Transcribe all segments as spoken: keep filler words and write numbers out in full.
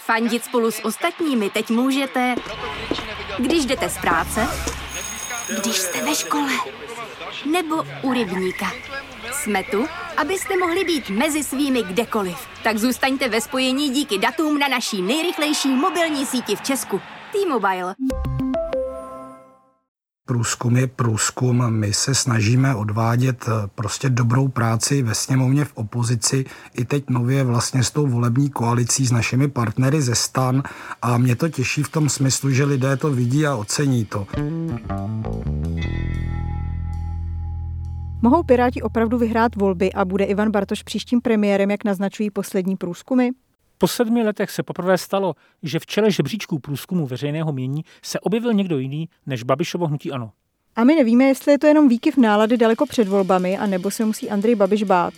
Fandit spolu s ostatními teď můžete, když jdete z práce, když jste ve škole, nebo u rybníka. Jsme tu, abyste mohli být mezi svými kdekoliv. Tak zůstaňte ve spojení díky datům na naší nejrychlejší mobilní síti v Česku. T-Mobile. Průzkum je průzkum. My se snažíme odvádět prostě dobrou práci ve sněmovně, v opozici, i teď nově vlastně s tou volební koalicí s našimi partnery ze STAN a mě to těší v tom smyslu, že lidé to vidí a ocení to. Mohou Piráti opravdu vyhrát volby a bude Ivan Bartoš příštím premiérem, jak naznačují poslední průzkumy? Po sedmi letech se poprvé stalo, že v čele žebříčků průzkumu veřejného mínění se objevil někdo jiný než Babišovo hnutí ANO. A my nevíme, jestli je to jenom výkyv nálady daleko před volbami, anebo se musí Andrej Babiš bát.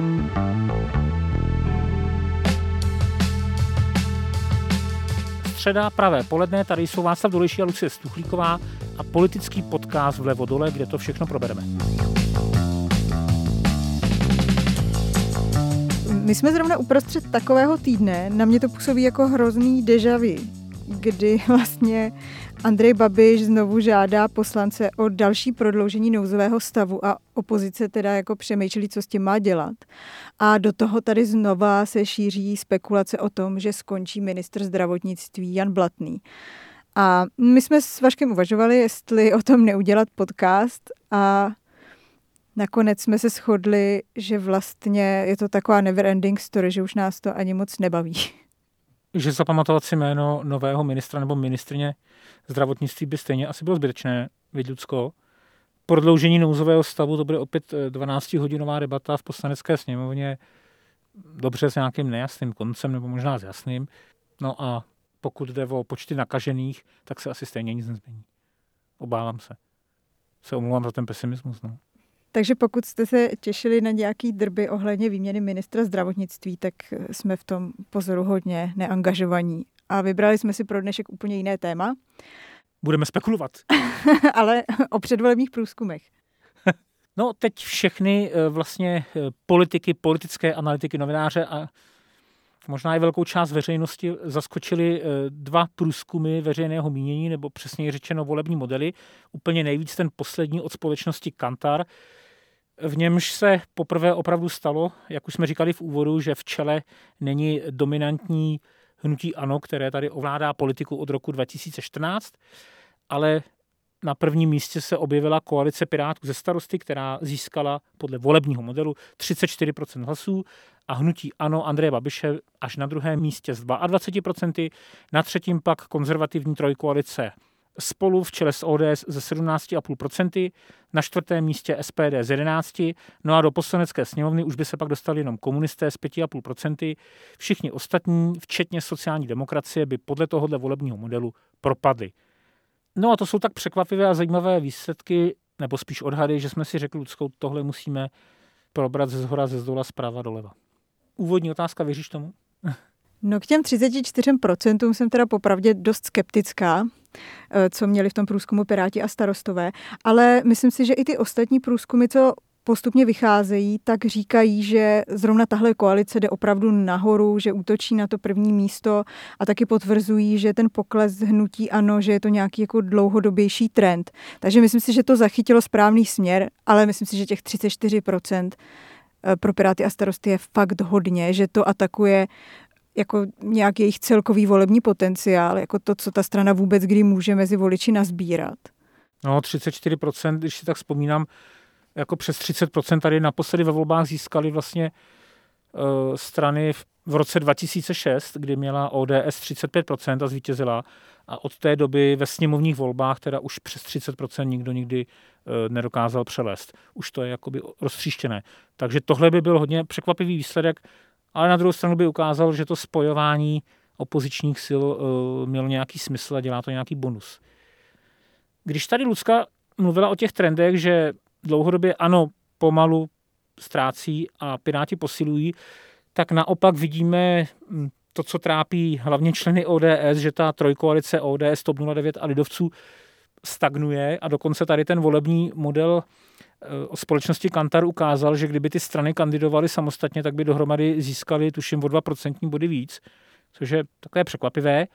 Středa, pravé poledne, tady jsou Václav Dolejší a Lucie Stuchlíková a politický podcast Vlevo dole, kde to všechno probereme. My jsme zrovna uprostřed takového týdne, na mě to působí jako hrozný déjà vu, kdy vlastně Andrej Babiš znovu žádá poslance o další prodloužení nouzového stavu a opozice teda jako přemýšlí, co s tím má dělat. A do toho tady znova se šíří spekulace o tom, že skončí ministr zdravotnictví Jan Blatný. A my jsme s Vaškem uvažovali, jestli o tom neudělat podcast a nakonec jsme se shodli, že vlastně je to taková never ending story, že už nás to ani moc nebaví. Že zapamatovat si jméno nového ministra nebo ministryně zdravotnictví by stejně asi bylo zbytečné, viď Lucko. Prodloužení nouzového stavu, to bude opět dvanáctihodinová debata v Poslanecké sněmovně, dobře s nějakým nejasným koncem nebo možná s jasným. No a pokud jde o počty nakažených, tak se asi stejně nic nezmění. Obávám se. Se omlouvám za ten pesimismus. No. Takže pokud jste se těšili na nějaký drby ohledně výměny ministra zdravotnictví, tak jsme v tom pozoruhodně neangažovaní. A vybrali jsme si pro dnešek úplně jiné téma. Budeme spekulovat. Ale o předvolebních průzkumech. No teď všechny vlastně politiky, politické analytiky, novináře a možná i velkou část veřejnosti zaskočily dva průzkumy veřejného mínění, nebo přesněji řečeno volební modely. Úplně nejvíc ten poslední od společnosti Kantar. V němž se poprvé opravdu stalo, jak už jsme říkali v úvodu, že v čele není dominantní hnutí ANO, které tady ovládá politiku od roku dva tisíce čtrnáct, ale na prvním místě se objevila koalice Pirátů ze Starosty, která získala podle volebního modelu třicet čtyři procent hlasů a hnutí ANO Andreje Babiše až na druhém místě s dvacet dva procent, na třetím pak konzervativní trojkoalice Spolu v čele s O D S ze sedmnáct celá pět procenta, na čtvrtém místě S P D z jedenáct procent, no a do Poslanecké sněmovny už by se pak dostali jenom komunisté z pět celá pět procenta. Všichni ostatní, včetně sociální demokracie, by podle tohohle volebního modelu propadli. No a to jsou tak překvapivé a zajímavé výsledky, nebo spíš odhady, že jsme si řekli, Luckou, tohle musíme probrat ze zhora, ze zdola, zprava doleva. Úvodní otázka, věříš tomu? No k těm třicet čtyři procentům jsem teda popravdě dost skeptická, co měli v tom průzkumu Piráti a Starostové, ale myslím si, že i ty ostatní průzkumy, co postupně vycházejí, tak říkají, že zrovna tahle koalice jde opravdu nahoru, že útočí na to první místo a taky potvrzují, že ten pokles hnutí ANO, že je to nějaký jako dlouhodobější trend. Takže myslím si, že to zachytilo správný směr, ale myslím si, že těch třicet čtyři procent pro Piráty a Starosty je fakt hodně, že to atakuje jako nějaký jejich celkový volební potenciál, jako to, co ta strana vůbec kdy může mezi voliči nazbírat. No, třicet čtyři procent, když si tak vzpomínám, jako přes třicet procent tady naposledy ve volbách získali vlastně uh, strany v, v roce dva tisíce šest, kdy měla O D S třicet pět procent a zvítězila. A od té doby ve sněmovních volbách teda už přes třicet procent nikdo nikdy uh, nedokázal převést. Už to je jakoby roztříštěné. Takže tohle by byl hodně překvapivý výsledek, ale na druhou stranu by ukázal, že to spojování opozičních sil uh, mělo nějaký smysl a dělá to nějaký bonus. Když tady Lucka mluvila o těch trendech, že dlouhodobě ANO pomalu ztrácí a Piráti posilují, tak naopak vidíme to, co trápí hlavně členy O D S, že ta trojkoalice O D S, TOP nula devět a lidovců stagnuje a dokonce tady ten volební model o společnosti Kantar ukázal, že kdyby ty strany kandidovaly samostatně, tak by dohromady získali tuším o dva procentní body víc, což je takové překvapivé.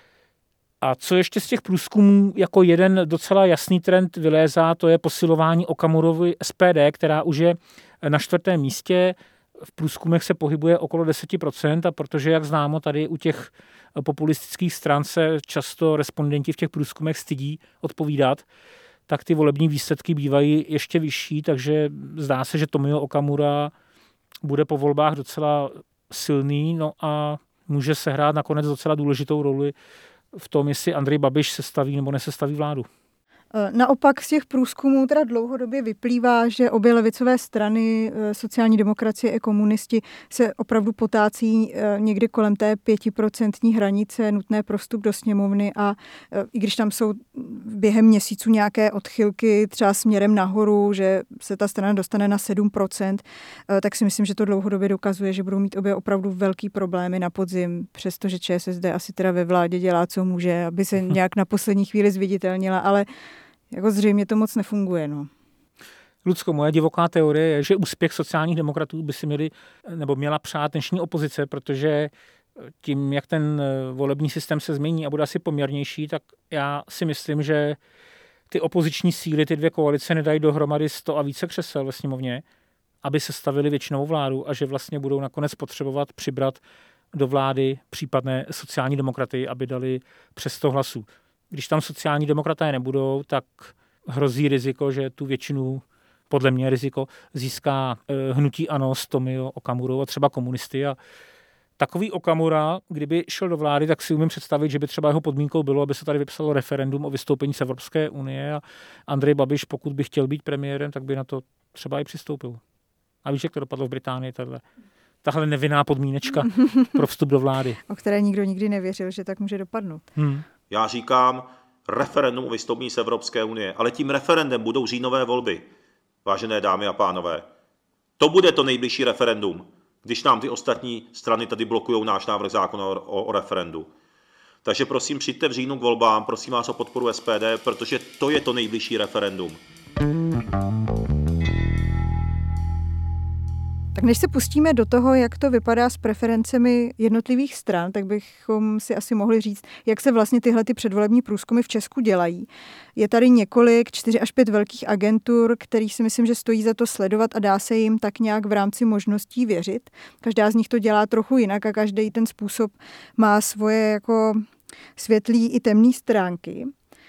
A co ještě z těch průzkumů jako jeden docela jasný trend vylézá, to je posilování Okamurovy S P D, která už je na čtvrtém místě. V průzkumech se pohybuje okolo deset procent a protože, jak známo, tady u těch populistických stran se často respondenti v těch průzkumech stydí odpovídat, tak ty volební výsledky bývají ještě vyšší, takže zdá se, že Tomio Okamura bude po volbách docela silný, no a může sehrát nakonec docela důležitou roli v tom, jestli Andrej Babiš sestaví nebo nesestaví vládu. Naopak z těch průzkumů teda dlouhodobě vyplývá, že obě levicové strany, sociální demokracie i komunisti, se opravdu potácí někdy kolem té pětiprocentní hranice nutné pro vstup do sněmovny a i když tam jsou během měsíců nějaké odchylky třeba směrem nahoru, že se ta strana dostane na sedm procent, tak si myslím, že to dlouhodobě dokazuje, že budou mít obě opravdu velký problémy na podzim, přestože ČSSD asi teda ve vládě dělá, co může, aby se nějak na poslední chvíli zviditelnila, ale jako zřejmě to moc nefunguje, no. Lucko, moje divoká teorie je, že úspěch sociálních demokratů by si měli, nebo měla přát dnešní opozice, protože tím, jak ten volební systém se změní a bude asi poměrnější, tak já si myslím, že ty opoziční síly, ty dvě koalice nedají dohromady sto a více křesel ve sněmovně, aby se stavili většinovou vládu a že vlastně budou nakonec potřebovat přibrat do vlády případné sociální demokraty, aby dali přes sto hlasů. Když tam sociální demokraté nebudou, tak hrozí riziko, že tu většinu, podle mě riziko, získá hnutí ANO s Tomio Okamurou a třeba komunisty. A takový Okamura, kdyby šel do vlády, tak si umím představit, že by třeba jeho podmínkou bylo, aby se tady vypsalo referendum o vystoupení z Evropské unie a Andrej Babiš, pokud by chtěl být premiérem, tak by na to třeba i přistoupil. A víš, jak to dopadlo v Británii, tahle, tahle nevinná podmínečka pro vstup do vlády. O které nikdo nikdy nevěřil, že tak může dopadnout. Hmm. Já říkám referendum o vystoupení z Evropské unie, ale tím referendem budou říjnové volby, vážené dámy a pánové. To bude to nejbližší referendum, když nám ty ostatní strany tady blokují náš návrh zákona o, o, o referendu. Takže prosím, přijďte v říjnu k volbám, prosím vás o podporu S P D, protože to je to nejbližší referendum. Tak než se pustíme do toho, jak to vypadá s preferencemi jednotlivých stran, tak bychom si asi mohli říct, jak se vlastně tyhle ty předvolební průzkumy v Česku dělají. Je tady několik, čtyři až pět velkých agentur, kterých si myslím, že stojí za to sledovat a dá se jim tak nějak v rámci možností věřit. Každá z nich to dělá trochu jinak a každý ten způsob má svoje jako světlý i temné stránky.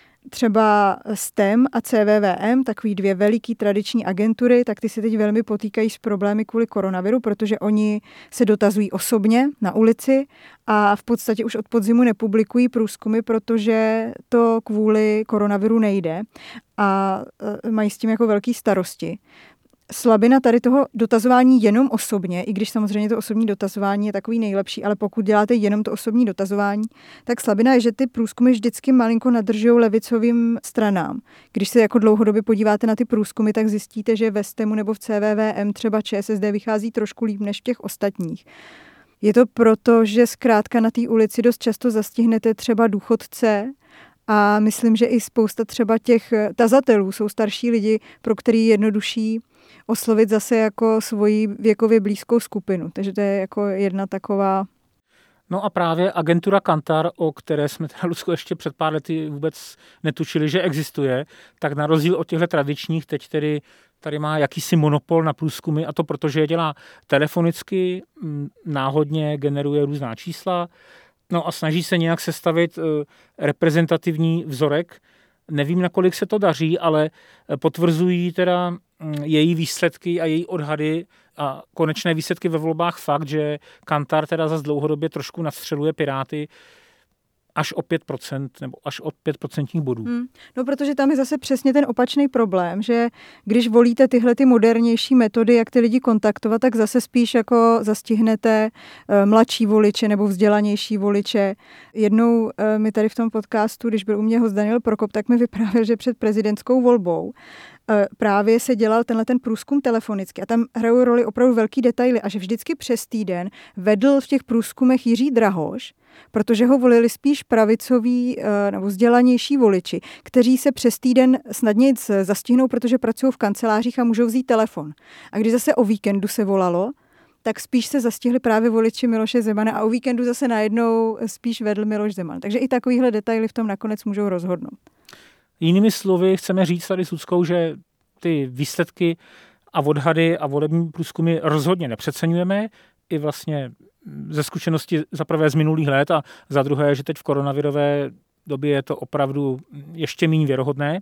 Třeba S T E M a C V V M, takový dvě veliký tradiční agentury, tak ty se teď velmi potýkají s problémy kvůli koronaviru, protože oni se dotazují osobně na ulici a v podstatě už od podzimu nepublikují průzkumy, protože to kvůli koronaviru nejde a mají s tím jako velký starosti. Slabina tady toho dotazování jenom osobně, i když samozřejmě to osobní dotazování je takový nejlepší, ale pokud děláte jenom to osobní dotazování, tak slabina je, že ty průzkumy vždycky malinko nadržují levicovým stranám. Když se jako dlouhodobě podíváte na ty průzkumy, tak zjistíte, že ve S T E M u nebo v C V V M třeba ČSSD vychází trošku líp než v těch ostatních. Je to proto, že zkrátka na té ulici dost často zastihnete třeba důchodce, a myslím, že i spousta třeba těch tazatelů jsou starší lidi, pro který je jednodušší oslovit zase jako svoji věkově blízkou skupinu. Takže to je jako jedna taková... No a právě agentura Kantar, o které jsme teda, Lucko, ještě před pár lety vůbec netušili, že existuje, tak na rozdíl od těchto tradičních teď tedy tady má jakýsi monopol na průzkumy a to protože je dělá telefonicky, náhodně generuje různá čísla, no a snaží se nějak sestavit reprezentativní vzorek. Nevím, nakolik se to daří, ale potvrzují teda její výsledky a její odhady a konečné výsledky ve volbách fakt, že Kantar teda zase dlouhodobě trošku nadstřeluje Piráty až o pět procent nebo až o pět procentních bodů. Hmm. No, protože tam je zase přesně ten opačný problém, že když volíte tyhle ty modernější metody, jak ty lidi kontaktovat, tak zase spíš jako zastihnete mladší voliče nebo vzdělanější voliče. Jednou mi tady v tom podcastu, když byl u mě host Daniel Prokop, tak mi vyprávěl, že před prezidentskou volbou právě se dělal tenhle ten průzkum telefonicky a tam hrajou roli opravdu velký detaily a že vždycky přes týden vedl v těch průzkumech Jiří Drahoš, protože ho volili spíš pravicoví nebo vzdělanější voliči, kteří se přes týden snadněji zastihnou, protože pracují v kancelářích a můžou vzít telefon. A když zase o víkendu se volalo, tak spíš se zastihli právě voliči Miloše Zemana a o víkendu zase najednou spíš vedl Miloš Zeman. Takže i takovýhle detaily v tom nakonec můžou rozhodnout. Jinými slovy chceme říct tady s Luckou, že ty výsledky a odhady a volební průzkumy rozhodně nepřeceňujeme. I vlastně ze zkušenosti za prvé z minulých let a za druhé, že teď v koronavirové době je to opravdu ještě méně věrohodné.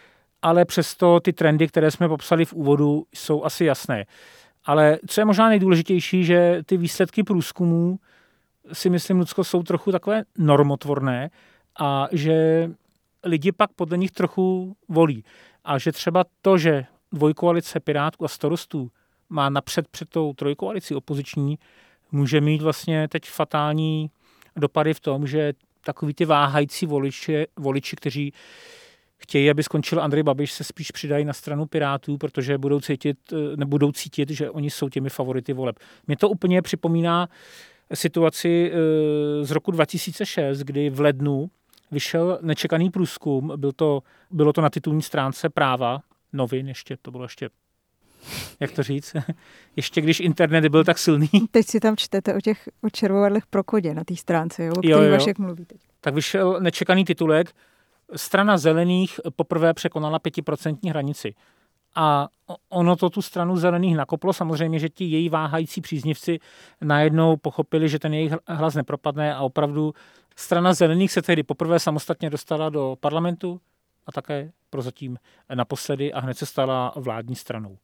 Ale přesto ty trendy, které jsme popsali v úvodu, jsou asi jasné. Ale co je možná nejdůležitější, že ty výsledky průzkumů si myslím, Lucko, jsou trochu takové normotvorné a že lidi pak podle nich trochu volí. A že třeba to, že dvojkoalice Pirátů a Starostů má napřed před tou trojkoalicí opoziční, může mít vlastně teď fatální dopady v tom, že takový ty váhající voliči, voliči, kteří chtějí, aby skončil Andrej Babiš, se spíš přidají na stranu Pirátů, protože budou cítit, nebudou cítit, že oni jsou těmi favority voleb. Mě to úplně připomíná situaci z roku dva tisíce šest, kdy v lednu vyšel nečekaný průzkum, byl to, bylo to na titulní stránce Práva, novin, ještě, to bylo ještě, jak to říct, ještě když internet byl tak silný. Teď si tam čtete o těch o červovadlech Prokodě na té stránce, jo, o kterých Vašek mluví teď. Tak vyšel nečekaný titulek, Strana zelených poprvé překonala pětiprocentní hranici. A ono to tu stranu zelených nakoplo. Samozřejmě, že ti její váhající příznivci najednou pochopili, že ten jejich hlas nepropadne a opravdu strana zelených se tehdy poprvé samostatně dostala do parlamentu a také prozatím naposledy a hned se stala vládní stranou.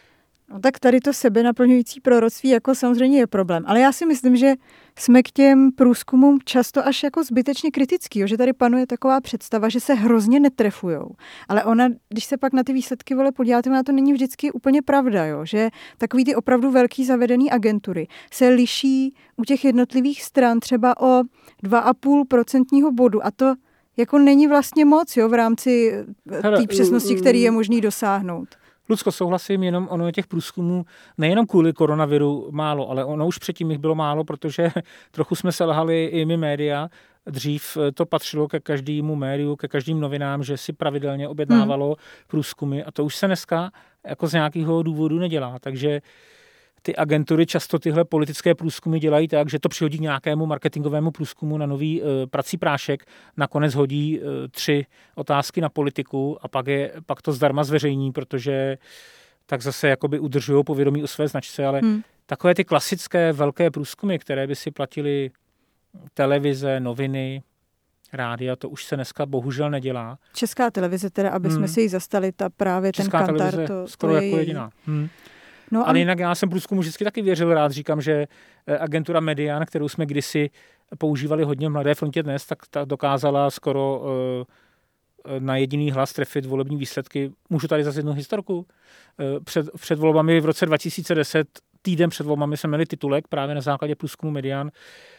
No tak tady to sebenaplňující proroctví jako samozřejmě je problém. Ale já si myslím, že jsme k těm průzkumům často až jako zbytečně kritický, jo? Že tady panuje taková představa, že se hrozně netrefujou. Ale ona, když se pak na ty výsledky vole podíváte, na to není vždycky úplně pravda, jo? Že takový ty opravdu velký zavedený agentury se liší u těch jednotlivých stran třeba o dva a půl procentního bodu a to jako není vlastně moc, jo? V rámci té přesnosti, který je možný dosáhnout. Lucko, souhlasím, jenom ono je těch průzkumů nejenom kvůli koronaviru málo, ale ono už předtím jich bylo málo, protože trochu jsme se lhali i my média. Dřív to patřilo ke každému médiu, ke každým novinám, že si pravidelně objednávalo hmm. průzkumy a to už se dneska jako z nějakého důvodu nedělá. Takže ty agentury často tyhle politické průzkumy dělají tak, že to přihodí k nějakému marketingovému průzkumu na nový e, prací prášek, nakonec hodí e, tři otázky na politiku a pak, je, pak to zdarma zveřejní, protože tak zase jakoby udržují povědomí o své značce, ale hmm. takové ty klasické velké průzkumy, které by si platily televize, noviny, rádia, to už se dneska bohužel nedělá. Česká televize teda, aby hmm. jsme si ji zastali, ta právě Česká ten Kantar, to, skoro to je jako jediná. Hmm. No, ale jinak já jsem průzkumu vždycky taky věřil, rád říkám, že agentura Median, kterou jsme kdysi používali hodně v Mladé frontě dnes, tak ta dokázala skoro uh, na jediný hlas trefit volební výsledky. Můžu tady zase jednu historku? Uh, před, před volbami v roce dva tisíce deset, týden před volbami jsme měli titulek právě na základě průzkumu Median.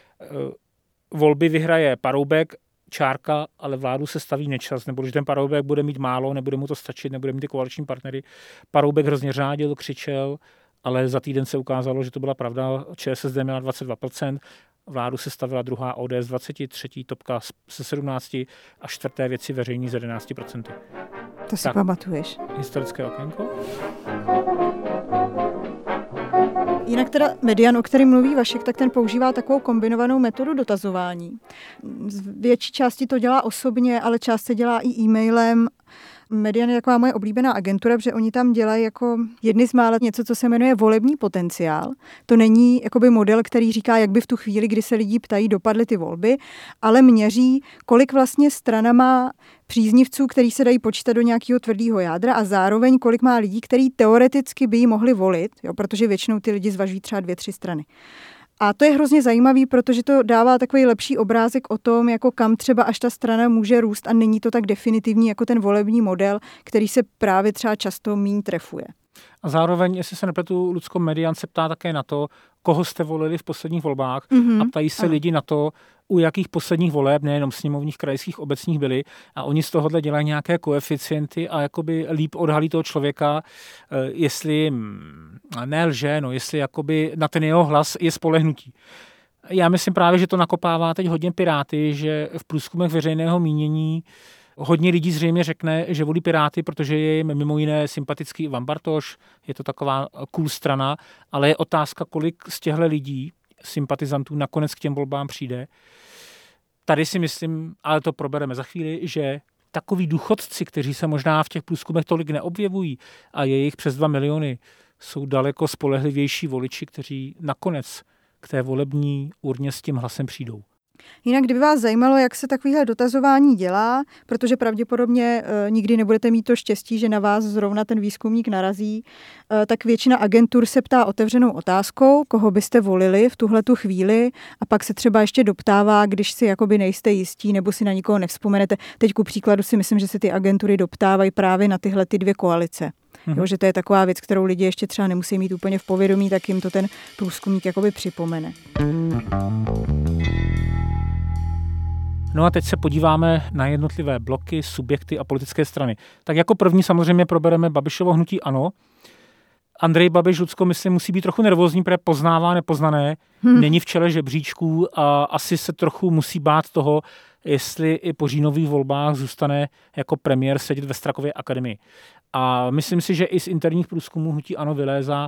Uh, volby vyhraje Paroubek, čárka, ale vládu se staví Nečas, nebo že ten Paroubek bude mít málo, nebude mu to stačit, nebude mít ty koaliční partnery. Paroubek hrozně řádil, křičel, ale za týden se ukázalo, že to byla pravda. ČSSD měla dvacet dva procent, vládu se stavila druhá O D S dvacet tři, třetí Topka se sedmnáct a čtvrté Věci veřejný z jedenáct procent. To si tak, pamatuješ. Historické okénko. Jinak teda Median, o kterém mluví Vašek, tak ten používá takovou kombinovanou metodu dotazování. Z větší části to dělá osobně, ale část se dělá i e-mailem. Median je taková moje oblíbená agentura, protože oni tam dělají jako jedny z mála něco, co se jmenuje volební potenciál. To není jakoby model, který říká, jak by v tu chvíli, kdy se lidi ptají, dopadly ty volby, ale měří, kolik vlastně strana má příznivců, který se dají počítat do nějakého tvrdého jádra a zároveň kolik má lidí, který teoreticky by jí mohli volit, jo, protože většinou ty lidi zvažují třeba dvě, tři strany. A to je hrozně zajímavý, protože to dává takový lepší obrázek o tom, jako kam třeba až ta strana může růst a není to tak definitivní jako ten volební model, který se právě třeba často míň trefuje. A zároveň, jestli se nepletu, Lucko, Median se ptá také na to, koho jste volili v posledních volbách mm-hmm. a ptají se ano. lidi na to, u jakých posledních voleb, nejenom sněmovních, krajských, obecních byli a oni z tohohle dělají nějaké koeficienty a jakoby líp odhalí toho člověka, jestli nelže, no, jestli jakoby na ten jeho hlas je spolehnutí. Já myslím právě, že to nakopává teď hodně Piráty, že v průzkumech veřejného mínění Hodně lidí zřejmě řekne, že volí Piráty, protože je jim mimo jiné sympatický Ivan Bartoš, je to taková cool strana, ale je otázka, kolik z těchto lidí, sympatizantů, nakonec k těm volbám přijde. Tady si myslím, ale to probereme za chvíli, že takoví důchodci, kteří se možná v těch průzkumech tolik neobjevují a je jich přes dva miliony, jsou daleko spolehlivější voliči, kteří nakonec k té volební urně s tím hlasem přijdou. Jinak, kdyby vás zajímalo, jak se takovýhle dotazování dělá, protože pravděpodobně e, nikdy nebudete mít to štěstí, že na vás zrovna ten výzkumník narazí, e, tak většina agentur se ptá otevřenou otázkou, koho byste volili v tuhletu chvíli a pak se třeba ještě doptává, když si jakoby nejste jistí nebo si na nikoho nevzpomenete. Teď ku příkladu si myslím, že se ty agentury doptávají právě na tyhle ty dvě koalice. Mm-hmm. Jo, že to je taková věc, kterou lidi ještě třeba nemusí mít úplně v povědomí, tak jim to ten průzkumník jakoby připomene. No a teď se podíváme na jednotlivé bloky, subjekty a politické strany. Tak jako první samozřejmě probereme Babišovo hnutí ANO. Andrej Babiš, Lucko, myslím, musí být trochu nervózní, protože poznává nepoznané, hmm. není v čele žebříčků a asi se trochu musí bát toho, jestli i po říjnových volbách zůstane jako premiér sedět ve Strakově akademii. A myslím si, že i z interních průzkumů hnutí ANO vylézá,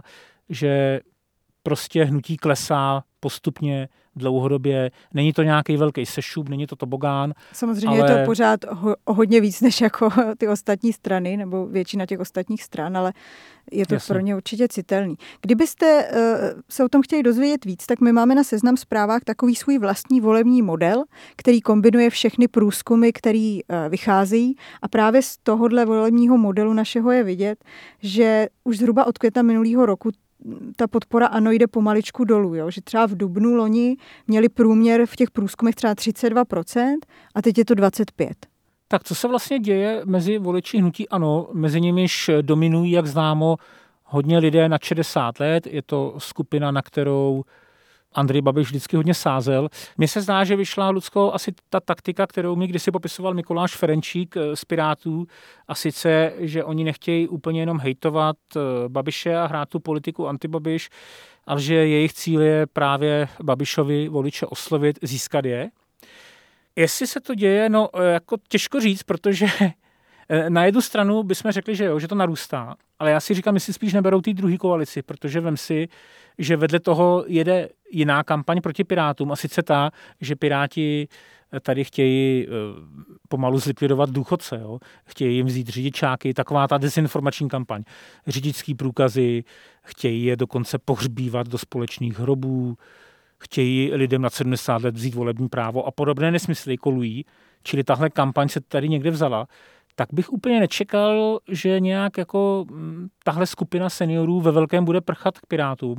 že prostě hnutí klesá postupně, dlouhodobě. Není to nějaký velký sešup, není to tobogán. Samozřejmě ale... je to pořád ho, o hodně víc než jako ty ostatní strany, nebo většina těch ostatních stran, ale je to Jasně. pro ně určitě citelný. Kdybyste uh, se o tom chtěli dozvědět víc, tak my máme na Seznam Zprávách takový svůj vlastní volební model, který kombinuje všechny průzkumy, který uh, vycházejí a právě z tohohle volebního modelu našeho je vidět, že už zhruba od května minulého roku ta podpora ANO jde pomaličku dolů, jo? Že třeba v dubnu loni měli průměr v těch průzkumech třeba třicet dva procent a teď je to dvacet pět procent. Tak co se vlastně děje mezi voliči hnutí ANO? Mezi nimiž dominují, jak známo, hodně lidé nad šedesát let. Je to skupina, na kterou Andrej Babiš vždycky hodně sázel. Mně se zdá, že vyšla, Lucko, asi ta taktika, kterou mi kdysi popisoval Mikuláš Ferenčík z Pirátů, a sice, že oni nechtějí úplně jenom hejtovat Babiše a hrát tu politiku antibabiš, ale že jejich cíl je právě Babišovi voliče oslovit, získat je. Jestli se to děje, no jako těžko říct, protože na jednu stranu bychom řekli, že jo, že to narůstá, ale já si říkám, jestli spíš neberou té druhé koalici, protože vem si, že vedle toho jede jiná kampaň proti Pirátům, a sice ta, že Piráti tady chtějí pomalu zlikvidovat důchodce, jo? Chtějí jim vzít řidičáky, taková ta dezinformační kampaň. Řidičský průkazy, chtějí je dokonce pohřbívat do společných hrobů, chtějí lidem nad sedmdesát let vzít volební právo a podobné nesmysly kolují, čili tahle kampaň se tady někde vzala, tak bych úplně nečekal, že nějak jako tahle skupina seniorů ve velkém bude prchat k Pirátům.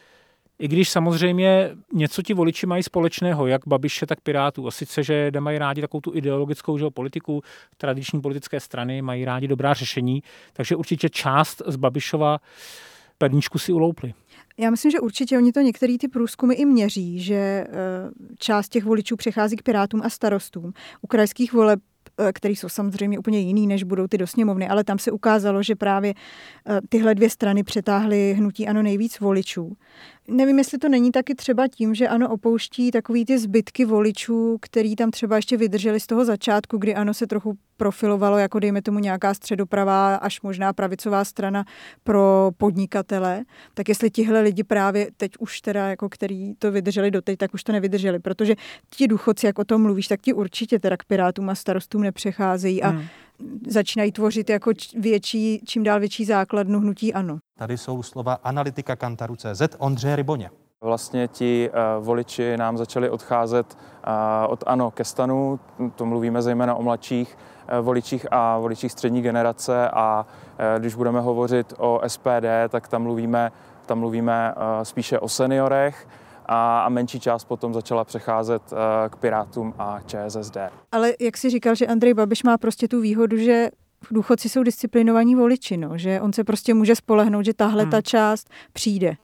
I když samozřejmě něco ti voliči mají společného, jak Babiše, tak Pirátů. A sice, že nemají rádi takovou tu ideologickou že, politiku, tradiční politické strany, mají rádi dobrá řešení, takže určitě část z Babišova perníčku si uloupli. Já myslím, že určitě oni to některý ty průzkumy i měří, že část těch voličů přechází k Pirátům a Starostům. U krajských voleb, který jsou samozřejmě úplně jiný, než budou ty do sněmovny, ale tam se ukázalo, že právě tyhle dvě strany přetáhly hnutí ANO nejvíc voličů. Nevím, jestli to není taky třeba tím, že ANO opouští takový ty zbytky voličů, který tam třeba ještě vydrželi z toho začátku, kdy ANO se trochu profilovalo jako dejme tomu nějaká středopravá až možná pravicová strana pro podnikatele, tak jestli tihle lidi právě teď už teda, jako který to vydrželi doteď, tak už to nevydrželi, protože ti důchodci, jak o tom mluvíš, tak ti určitě teda k Pirátům a Starostům nepřecházejí a hmm. začínají tvořit jako větší, čím dál větší základnu hnutí ANO. Tady jsou slova analytika Kantaru tečka cé zet Ondřeje Ryboně. Vlastně ti uh, voliči nám začali odcházet uh, od ANO ke STANu, to mluvíme zejména o mladších uh, voličích a voličích střední generace a uh, když budeme hovořit o S P D, tak tam mluvíme, tam mluvíme uh, spíše o seniorech a, a menší část potom začala přecházet uh, k Pirátům a Č S S D. Ale jak jsi říkal, že Andrej Babiš má prostě tu výhodu, že důchodci jsou disciplinovaní voliči, no, že on se prostě může spolehnout, že tahle hmm. ta část přijde.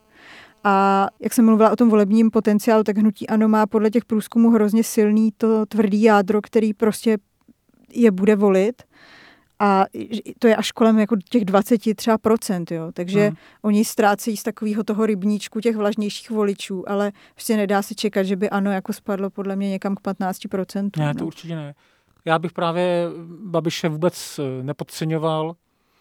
A jak jsem mluvila o tom volebním potenciálu, tak hnutí ANO má podle těch průzkumů hrozně silný to tvrdý jádro, který prostě je bude volit. A to je až kolem jako těch dvacet třeba procent, jo. Takže hmm. oni ztrácejí z takového toho rybníčku těch vlažnějších voličů, ale prostě nedá se čekat, že by ANO jako spadlo podle mě někam k patnáct procent. Ne, no. to určitě ne. Já bych právě Babiše vůbec nepodceňoval,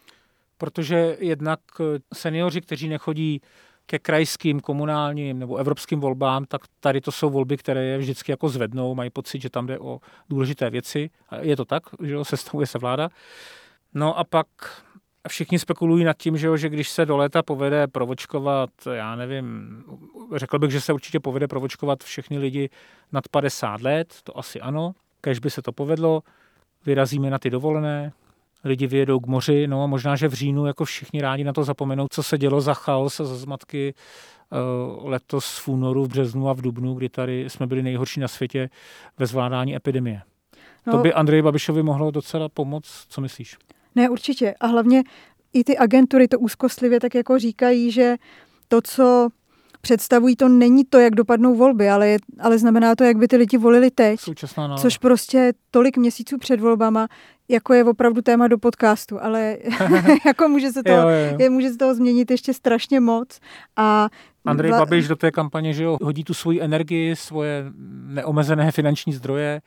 protože jednak seniori, kteří nechodí ke krajským, komunálním nebo evropským volbám, tak tady to jsou volby, které je vždycky jako zvednou, mají pocit, že tam jde o důležité věci. A je to tak, že jo, sestavuje se vláda. No a pak všichni spekulují nad tím, že, jo, že když se do léta povede provočkovat, já nevím, řekl bych, že se určitě povede provočkovat všechny lidi nad padesát let, to asi ano, kéž by se to povedlo, vyrazíme na ty dovolené, lidi vyjedou k moři, no a možná, že v říjnu jako všichni rádi na to zapomenou, co se dělo za chaos a za zmatky uh, letos v únoru, v březnu a v dubnu, kdy tady jsme byli nejhorší na světě ve zvládání epidemie. No, to by Andreji Babišovi mohlo docela pomoct, co myslíš? Ne, určitě. A hlavně i ty agentury to úzkostlivě tak jako říkají, že to, co představují, to není to, jak dopadnou volby, ale, je, ale znamená to, jak by ty lidi volili teď. Současná nála. Což prostě tolik měsíců před volbama, jako je opravdu téma do podcastu, ale jako může se, toho, jo, jo. Je, může se toho změnit ještě strašně moc. A Andrej vla... Babiš do té kampaně, že jo, hodí tu svoji energii, svoje neomezené finanční zdroje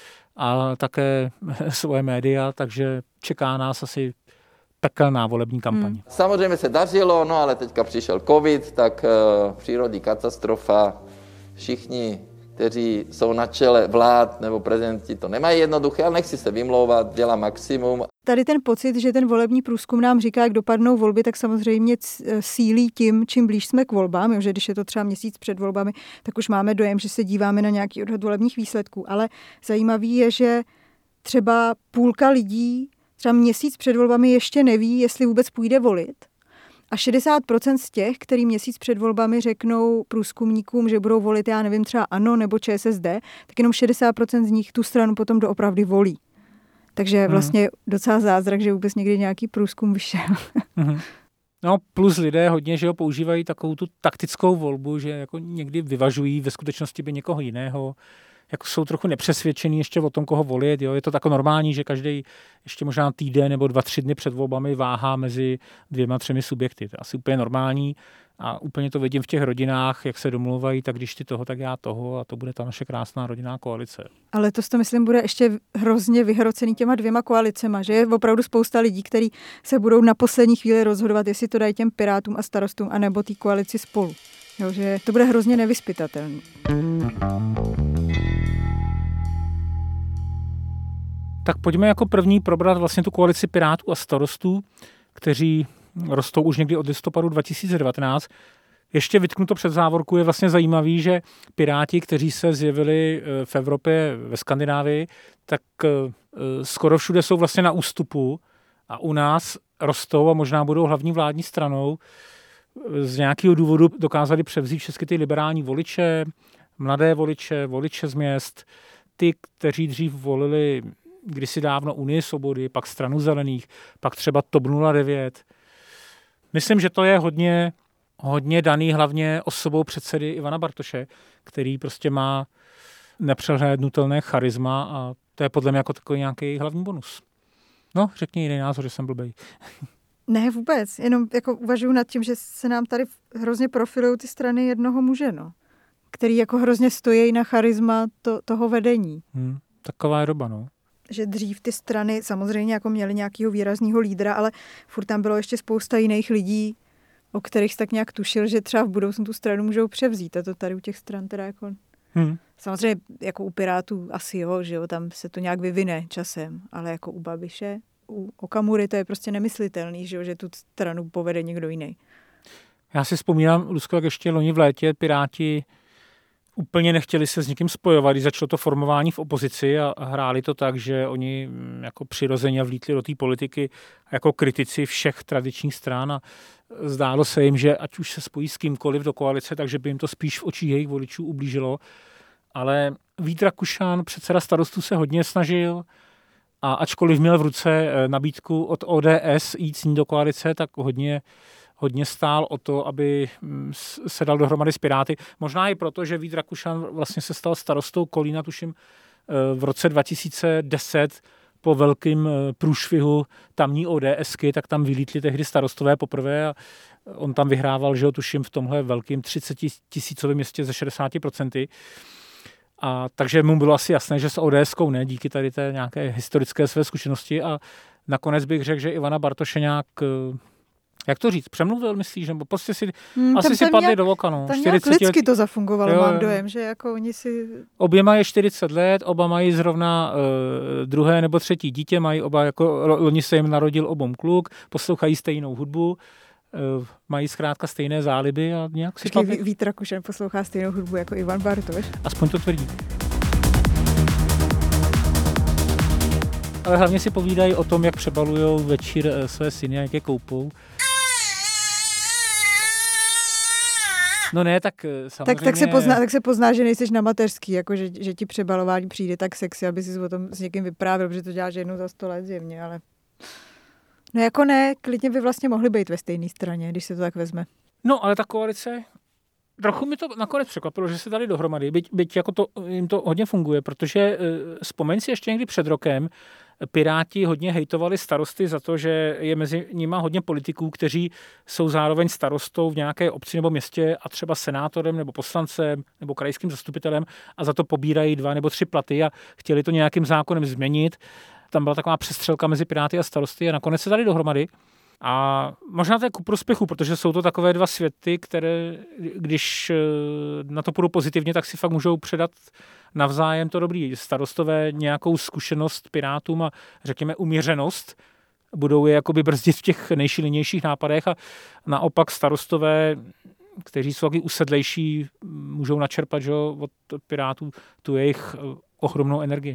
a také svoje média, takže čeká nás asi pekelná volební kampaň. Hmm. Samozřejmě se dařilo, no ale teďka přišel covid, tak uh, přírodní katastrofa. Všichni, kteří jsou na čele vlád nebo prezidenti, to nemají jednoduché, ale nechci se vymlouvat, dělá maximum. Tady ten pocit, že ten volební průzkum nám říká, jak dopadnou volby, tak samozřejmě sílí tím, čím blíž jsme k volbám, jo, že když je to třeba měsíc před volbami, tak už máme dojem, že se díváme na nějaký odhad volebních výsledků. Ale zajímavý je, že třeba půlka lidí třeba měsíc před volbami ještě neví, jestli vůbec půjde volit. A šedesát procent z těch, který měsíc před volbami řeknou průzkumníkům, že budou volit, já nevím, třeba ANO nebo ČSSD, tak jenom šedesát procent z nich tu stranu potom doopravdy volí. Takže vlastně docela zázrak, že vůbec někdy nějaký průzkum vyšel. No plus lidé hodně, že ho používají takovou tu taktickou volbu, že jako někdy vyvažují, ve skutečnosti by někoho jiného, jako jsou trochu nepřesvědčený ještě o tom, koho volit. Jo? Je to tak normální, že každý ještě možná týden nebo dva, tři dny před volbami váhá mezi dvěma, třemi subjekty. To je asi úplně normální a úplně to vidím v těch rodinách, jak se domluvají, tak když ty toho, tak já toho a to bude ta naše krásná rodinná koalice. Ale to, to myslím, bude ještě hrozně vyhrocený těma dvěma koalicema, že je opravdu spousta lidí, kteří se budou na poslední chvíli rozhodovat, jestli to dají těm Pirátům a Starostům, anebo té koalici Spolu. Jo, že to bude hrozně nevyzpytatelný. Tak pojďme jako první probrat vlastně tu koalici Pirátů a Starostů, kteří rostou už někdy od listopadu dva tisíce devatenáct. Ještě vytknuto před závorku je vlastně zajímavý, že Piráti, kteří se zjevili v Evropě, ve Skandinávii, tak skoro všude jsou vlastně na ústupu a u nás rostou a možná budou hlavní vládní stranou. Z nějakého důvodu dokázali převzít všechny ty liberální voliče, mladé voliče, voliče z měst, ty, kteří dřív volili kdysi dávno Unii svobody, pak Stranu zelených, pak třeba TOP nula devět. Myslím, že to je hodně, hodně daný hlavně osobou předsedy Ivana Bartoše, který prostě má nepřehlédnutelné charisma a to je podle mě jako takový nějaký hlavní bonus. No, řekni jiný názor, že jsem blbej. Ne, vůbec. Jenom jako uvažuji nad tím, že se nám tady hrozně profilují ty strany jednoho muže, no, který jako hrozně stojí na charisma to, toho vedení. Hmm, taková je doba, no. Že dřív ty strany samozřejmě jako měly nějakého výrazného lídra, ale furt tam bylo ještě spousta jiných lidí, o kterých jsi tak nějak tušil, že třeba v budoucnu tu stranu můžou převzít. A to tady u těch stran teda jako... Hmm. Samozřejmě jako u Pirátů asi jo, že jo, tam se to nějak vyvine časem, ale jako u Babiše, u Okamury to je prostě nemyslitelný, že jo, že tu stranu povede někdo jiný. Já si vzpomínám, Luzko, jak ještě loni v létě Piráti úplně nechtěli se s někým spojovat, když začalo to formování v opozici a hráli to tak, že oni jako přirozeně vlítli do té politiky jako kritici všech tradičních stran a zdálo se jim, že ať už se spojí s kýmkoliv do koalice, takže by jim to spíš v očích jejich voličů ublížilo. Ale Vít Rakušan, předseda Starostů, se hodně snažil a ačkoliv měl v ruce nabídku od O D S jít s ní do koalice, tak hodně hodně stál o to, aby se dal dohromady s Piráty. Možná i proto, že Vít Rakušan vlastně se stal starostou Kolína, tuším, v roce dva tisíce deset po velkým průšvihu tamní ODSky, tak tam vylítli tehdy starostové poprvé a on tam vyhrával, že ho tuším v tomhle velkým třicetitisícovém městě ze šedesát procent. A takže mu bylo asi jasné, že s ODSkou ne, díky tady té nějaké historické své zkušenosti. A nakonec bych řekl, že Ivana Bartoše nějak, jak to říct, přemluvil, myslíš? Nebo prostě si, hmm, asi si padli nějak, do voka. No. Tam nějak lidsky let... to zafungovalo, jo, mám dojem, že jako oni si... Oběma je čtyřicet let, oba mají zrovna uh, druhé nebo třetí dítě, mají oba, jako loni se jim narodil obom kluk, poslouchají stejnou hudbu, uh, mají zkrátka stejné záliby a nějak si padli. Vít Rakušan poslouchá stejnou hudbu jako Ivan Bartoš. Aspoň to tvrdí. Ale hlavně si povídají o tom, jak přebalujou večír své syny a jak je koupou. No ne, tak samozřejmě... Tak, tak, se pozná, tak se pozná, že nejseš na mateřský, jako že, že ti přebalování přijde tak sexy, aby si o tom s někým vyprávěl, protože to děláš jednou za sto let zjevně, ale... No jako ne, klidně by vlastně mohli být ve stejné straně, když se to tak vezme. No, ale ta koalice... Trochu mi to nakonec překvapilo, že se dali dohromady, byť, byť jako to, jim to hodně funguje, protože vzpomeň si ještě někdy před rokem, Piráti hodně hejtovali starosty za to, že je mezi nimi hodně politiků, kteří jsou zároveň starostou v nějaké obci nebo městě a třeba senátorem nebo poslancem nebo krajským zastupitelem a za to pobírají dva nebo tři platy a chtěli to nějakým zákonem změnit. Tam byla taková přestřelka mezi Piráty a starosty a nakonec se dali dohromady. A možná to je ku prospěchu, protože jsou to takové dva světy, které, když na to půjdou pozitivně, tak si fakt můžou předat navzájem to dobrý. Starostové nějakou zkušenost Pirátům a řekněme uměřenost budou je jakoby brzdit v těch nejšílenějších nápadech a naopak starostové, kteří jsou taky usedlejší, můžou načerpat, že, od Pirátů tu jejich ohromnou energii.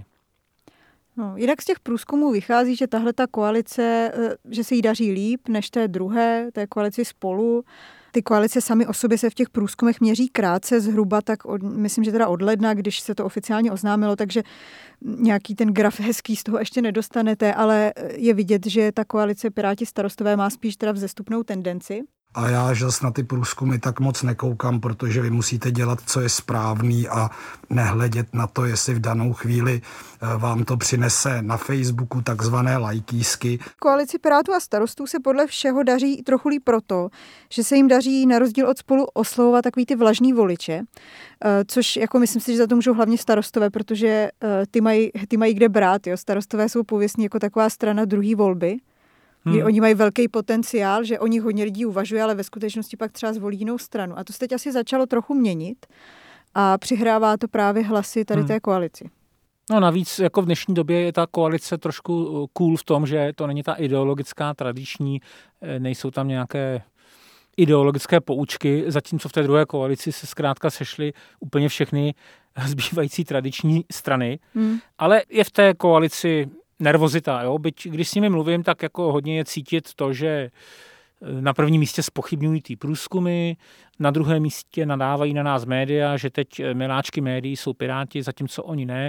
No, jinak z těch průzkumů vychází, že tahle ta koalice, že se jí daří líp než té druhé, té koalici Spolu. Ty koalice sami o sobě se v těch průzkumech měří krátce, zhruba tak, od, myslím, že teda od ledna, když se to oficiálně oznámilo, takže nějaký ten graf hezký z toho ještě nedostanete, ale je vidět, že ta koalice Piráti starostové má spíš teda vzestupnou tendenci. A já že na ty průzkumy tak moc nekoukám, protože vy musíte dělat, co je správný a nehledět na to, jestli v danou chvíli vám to přinese na Facebooku takzvané lajkísky. Koalici Pirátů a starostů se podle všeho daří trochu líp proto, že se jim daří na rozdíl od Spolu oslovovat takový ty vlažný voliče, což jako myslím si, že za to můžou hlavně starostové, protože ty mají, ty mají kde brát. Jo? Starostové jsou pověstní jako taková strana druhý volby. Hmm. Oni mají velký potenciál, že o nich hodně lidí uvažuje, ale ve skutečnosti pak třeba zvolí jinou stranu. A to se teď asi začalo trochu měnit a přihrává to právě hlasy tady hmm. té koalici. No navíc jako v dnešní době je ta koalice trošku cool v tom, že to není ta ideologická, tradiční, nejsou tam nějaké ideologické poučky, zatímco v té druhé koalici se zkrátka sešly úplně všechny zbývající tradiční strany. Hmm. Ale je v té koalici nervozita, jo? Byť když s nimi mluvím, tak jako hodně je cítit to, že na prvním místě zpochybňují ty průzkumy, na druhém místě nadávají na nás média, že teď miláčky médií jsou Piráti, zatímco oni ne.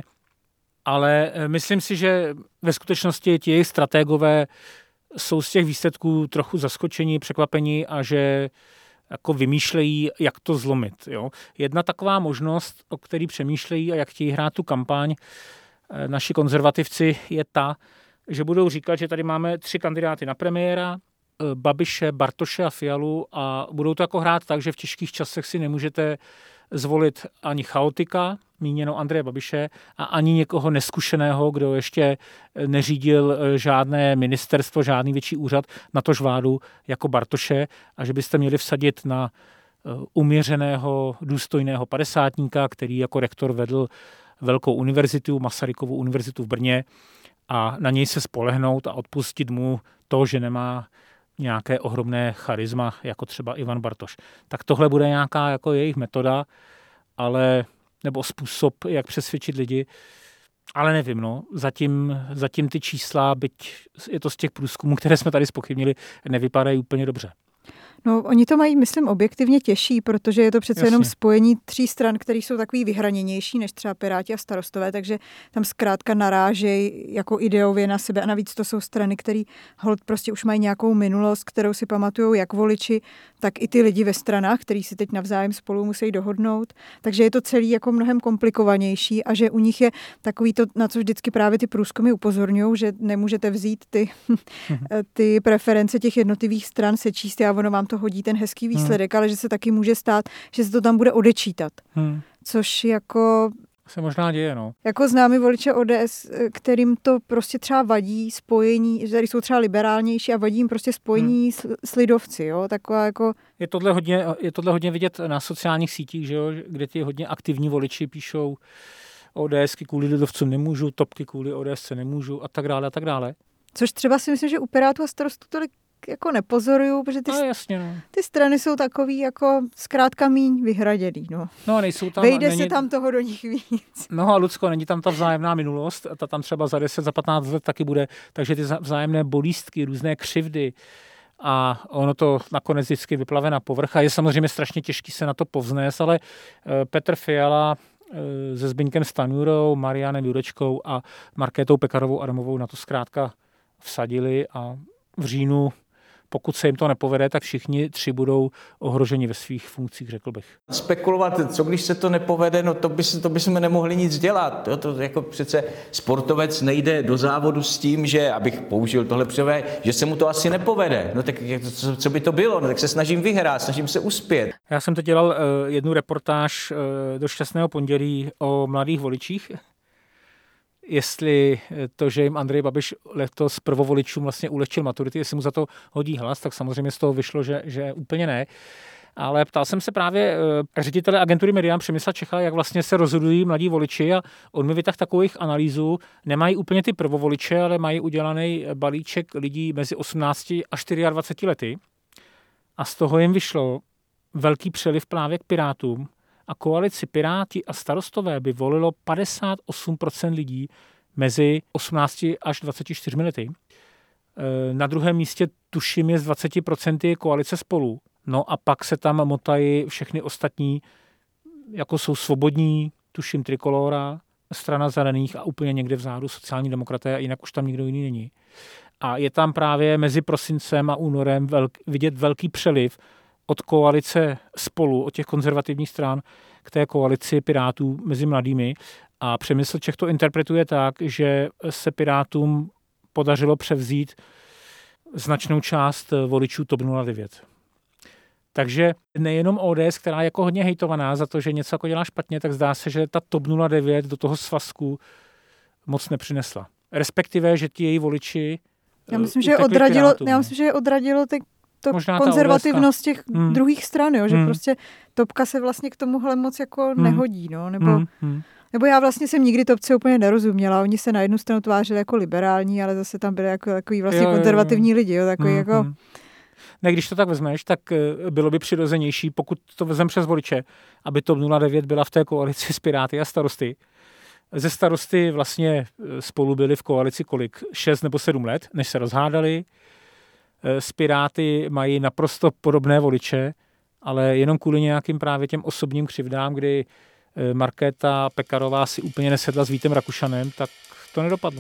Ale myslím si, že ve skutečnosti ti jejich strategové jsou z těch výsledků trochu zaskočení, překvapení a že jako vymýšlejí, jak to zlomit. Jo? Jedna taková možnost, o který přemýšlejí a jak chtějí hrát tu kampaň, naši konzervativci, je ta, že budou říkat, že tady máme tři kandidáty na premiéra, Babiše, Bartoše a Fialu a budou to jako hrát tak, že v těžkých časech si nemůžete zvolit ani chaotika, míněno Andreje Babiše, a ani někoho neskušeného, kdo ještě neřídil žádné ministerstvo, žádný větší úřad, natož vládu jako Bartoše, a že byste měli vsadit na uměřeného, důstojného padesátníka, který jako rektor vedl velkou univerzitu, Masarykovu univerzitu v Brně, a na něj se spolehnout a odpustit mu to, že nemá nějaké ohromné charisma, jako třeba Ivan Bartoš. Tak tohle bude nějaká jako jejich metoda, ale, nebo způsob, jak přesvědčit lidi, ale nevím, no, zatím, zatím ty čísla, byť je to z těch průzkumů, které jsme tady zpochybnili, nevypadají úplně dobře. No, oni to mají, myslím, objektivně těžší, protože je to přece Jasně. jenom spojení tří stran, které jsou takový vyhraněnější než třeba Piráti a starostové, takže tam zkrátka narážejí jako ideově na sebe a navíc to jsou strany, které holt prostě už mají nějakou minulost, kterou si pamatujou jak voliči, tak i ty lidi ve stranách, kteří si teď navzájem spolu musí dohodnout. Takže je to celý jako mnohem komplikovanější a že u nich je takový to, na co vždycky právě ty průzkumy upozorňují, že nemůžete vzít ty, ty preference těch jednotlivých stran sečíst a ono vám to hodí ten hezký výsledek, hmm. ale že se taky může stát, že se to tam bude odečítat. Hmm. Což jako se možná děje, no. Jako známí voliče O D S, kterým to prostě třeba vadí spojení, že jsou třeba liberálnější a vadí jim prostě spojení hmm. s, s lidovci, jo, taková jako... Je tohle hodně, je tohle hodně vidět na sociálních sítích, že jo, kde ty hodně aktivní voliči píšou ODSky kvůli lidovcům nemůžu, topky kvůli O D S nemůžu a tak dále a tak dále. Což třeba si myslím, že u Pirátů a Starostů tolik jako nepozoruju, protože ty, no, jasně, no. ty strany jsou takový jako zkrátka míň vyhraděný. No, no nejsou tam, vejde není, se tam toho do nich víc. No a Lucko, není tam ta vzájemná minulost, ta tam třeba za deset, za patnáct let taky bude, takže ty vzájemné bolístky, různé křivdy a ono to nakonec vždycky vyplave na povrch a je samozřejmě strašně těžký se na to povznést, ale Petr Fiala se Zbyňkem Stanjurou, Marianem Jurečkou a Markétou Pekarovou Adamovou na to zkrátka vsadili a v říjnu, pokud se jim to nepovede, tak všichni tři budou ohroženi ve svých funkcích, řekl bych. Spekulovat, co když se to nepovede, no to, by, to bychom nemohli nic dělat. To, to jako přece sportovec nejde do závodu s tím, že, abych použil tohle příklad, že se mu to asi nepovede. No tak co, co by to bylo? No tak se snažím vyhrát, snažím se uspět. Já jsem teď dělal uh, jednu reportáž uh, do Šťastného pondělí o mladých voličích. Jestli to, že jim Andrej Babiš letos prvovoličům vlastně ulehčil maturity, jestli mu za to hodí hlas, tak samozřejmě z toho vyšlo, že, že úplně ne. Ale ptal jsem se právě ředitele agentury Medián Přemysla Čecha, jak vlastně se rozhodují mladí voliči a on mi vytáhl takových analýzů. Nemají úplně ty prvovoliče, ale mají udělaný balíček lidí mezi osmnácti a dvaceti čtyřmi lety. A z toho jim vyšlo velký přeliv právě k Pirátům. A koalici Piráti a Starostové by volilo padesát osm procent lidí mezi osmnácti až dvaceti čtyřmi lety. Na druhém místě tuším je z dvacet procent koalice Spolu. No a pak se tam motají všechny ostatní, jako jsou Svobodní, tuším Trikolóra, Strana zelených a úplně někde vzadu sociální demokraté a jinak už tam nikdo jiný není. A je tam právě mezi prosincem a únorem velk, vidět velký přeliv od koalice Spolu, od těch konzervativních stran k té koalici Pirátů mezi mladými. A Přemysl Čech to interpretuje tak, že se Pirátům podařilo převzít značnou část voličů TOP nula devět. Takže nejenom O D S, která je jako hodně hejtovaná za to, že něco jako dělá špatně, tak zdá se, že ta TOP nula devět do toho svazku moc nepřinesla. Respektive, že ti její voliči Já myslím, že je odradilo, já myslím, že je odradilo ty to konzervativnost těch hmm. druhých stran, jo, že hmm. prostě Topka se vlastně k tomuhle moc jako hmm. nehodí, no, nebo, hmm. Hmm. nebo já vlastně jsem nikdy Topce úplně nerozuměla, oni se na jednu stranu tvářili jako liberální, ale zase tam byli jako takový vlastně jo, konzervativní jo, jo. lidi, jo, takový hmm. jako... Ne, když to tak vezmeš, tak bylo by přirozenější, pokud to vezmeme přes voliče, aby TOP nula devět byla v té koalici s Piráty a Starosty. Ze Starosty vlastně Spolu byli v koalici kolik? Šest nebo sedm let, než se rozhádali. S Piráty mají naprosto podobné voliče, ale jenom kvůli nějakým právě těm osobním křivdám, kdy Markéta Pekarová si úplně nesedla s Vítem Rakušanem, tak to nedopadlo.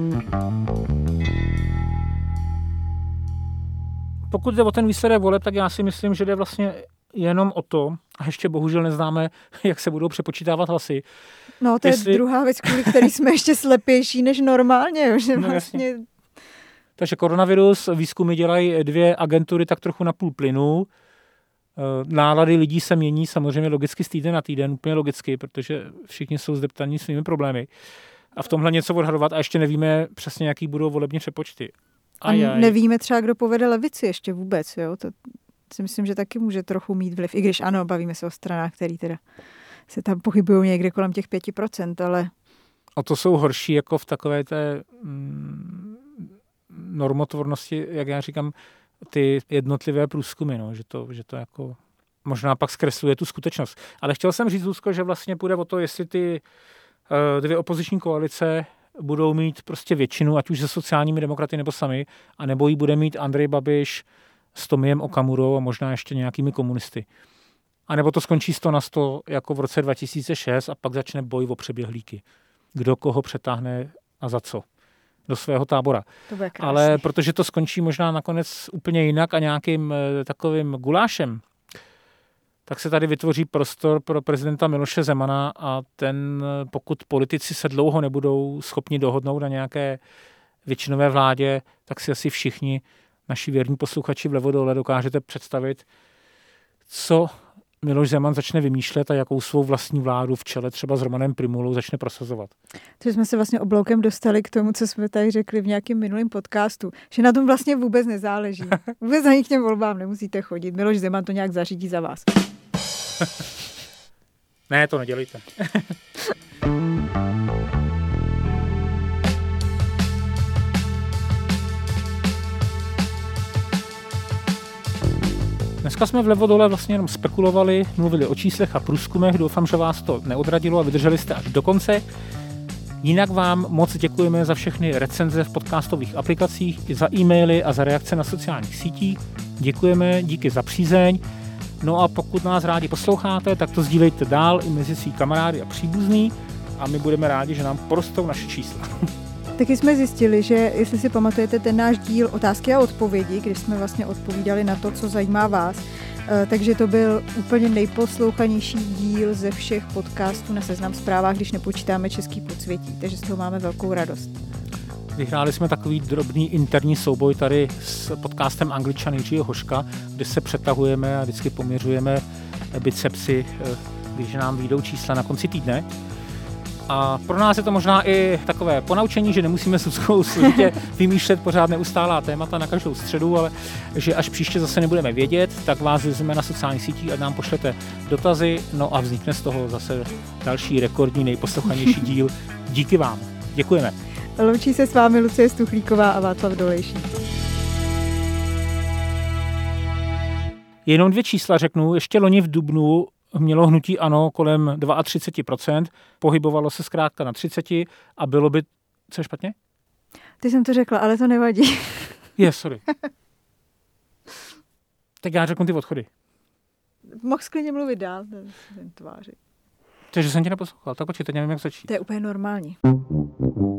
Pokud jde o ten výsledek voleb, tak já si myslím, že jde vlastně jenom o to, a ještě bohužel neznáme, jak se budou přepočítávat hlasy. No to Jestli... je druhá věc, kvůli který jsme ještě slepější než normálně. Že no, vlastně... Takže koronavirus, výzkumy dělají dvě agentury tak trochu na půl plynu. Nálady lidí se mění samozřejmě logicky z týden na týden, úplně logicky, protože všichni jsou zdeptaní svými problémy. A v tomhle něco odhadovat a ještě nevíme přesně, jaký budou volební přepočty. A nevíme třeba, kdo povede levici ještě vůbec, jo? To si myslím, že taky může trochu mít vliv, i když ano, bavíme se o stranách, který teda se tam pohybují někde kolem těch pěti procent, ale... O to jsou horší jako v takové té mm, normotvornosti, jak já říkám, ty jednotlivé průzkumy, no, že, to, že to jako možná pak zkresluje tu skutečnost. Ale chtěl jsem říct, Luzko, že vlastně půjde o to, jestli ty uh, dvě opoziční koalice budou mít prostě většinu, ať už se sociálními demokraty nebo sami, a nebo ji bude mít Andrej Babiš s Tomiem Okamurou a možná ještě nějakými komunisty. A nebo to skončí sto na sto jako v roce dva tisíce šest a pak začne boj o přeběhlíky. Kdo koho přetáhne a za co do svého tábora. To bude krásný. Ale protože to skončí možná nakonec úplně jinak a nějakým e, takovým gulášem, tak se tady vytvoří prostor pro prezidenta Miloše Zemana a ten, pokud politici se dlouho nebudou schopni dohodnout na nějaké většinové vládě, tak si asi všichni naši věrní posluchači vlevo dole dokážete představit, co Miloš Zeman začne vymýšlet a jakou svou vlastní vládu v čele třeba s Romanem Primulou začne prosazovat. Takže jsme se vlastně obloukem dostali k tomu, co jsme tady řekli v nějakém minulém podcastu, že na tom vlastně vůbec nezáleží. Vůbec ani k těm volbám nemusíte chodit. Miloš Zeman to nějak zařídí za vás. Ne, to nedělejte. Dneska jsme vlevo dole vlastně jenom spekulovali, mluvili o číslech a průzkumech. Doufám, že vás to neodradilo a vydrželi jste až do konce. Jinak vám moc děkujeme za všechny recenze v podcastových aplikacích, i za e-maily a za reakce na sociálních sítích. Děkujeme, díky za přízeň. No a pokud nás rádi posloucháte, tak to sdílejte dál i mezi svý kamarády a příbuzný a my budeme rádi, že nám porostou naše čísla. Taky jsme zjistili, že jestli si pamatujete ten náš díl otázky a odpovědi, když jsme vlastně odpovídali na to, co zajímá vás, takže to byl úplně nejposlouchanější díl ze všech podcastů na Seznam Zprávách, když nepočítáme Český podsvětí, takže z toho máme velkou radost. Vyhráli jsme takový drobný interní souboj tady s podcastem Angličan Jiřího Hoška, kde se přetahujeme a vždycky poměřujeme bicepsy, když nám vyjdou čísla na konci týdne. A pro nás je to možná i takové ponaučení, že nemusíme složitě vymýšlet pořád neustálá témata na každou středu, ale že až příště zase nebudeme vědět, tak vás vyzveme na sociálních sítích a nám pošlete dotazy, no a vznikne z toho zase další rekordní nejposlouchanější díl. Díky vám. Děkujeme. Loučí se s vámi Lucie Stuchlíková a Václav Dolejší. Jenom dvě čísla řeknu. Ještě loni v dubnu mělo hnutí ANO kolem třicet dva procent, pohybovalo se zkrátka na třicet a bylo by... Co je špatně? Ty jsem to řekla, ale to nevadí. Je, sorry. Tak já řeknu ty odchody. Mohl sklidně mluvit dál, ten tváři. Takže jsem tě neposlouchal, tak počkej, teď nevím, jak začít. To je úplně normální.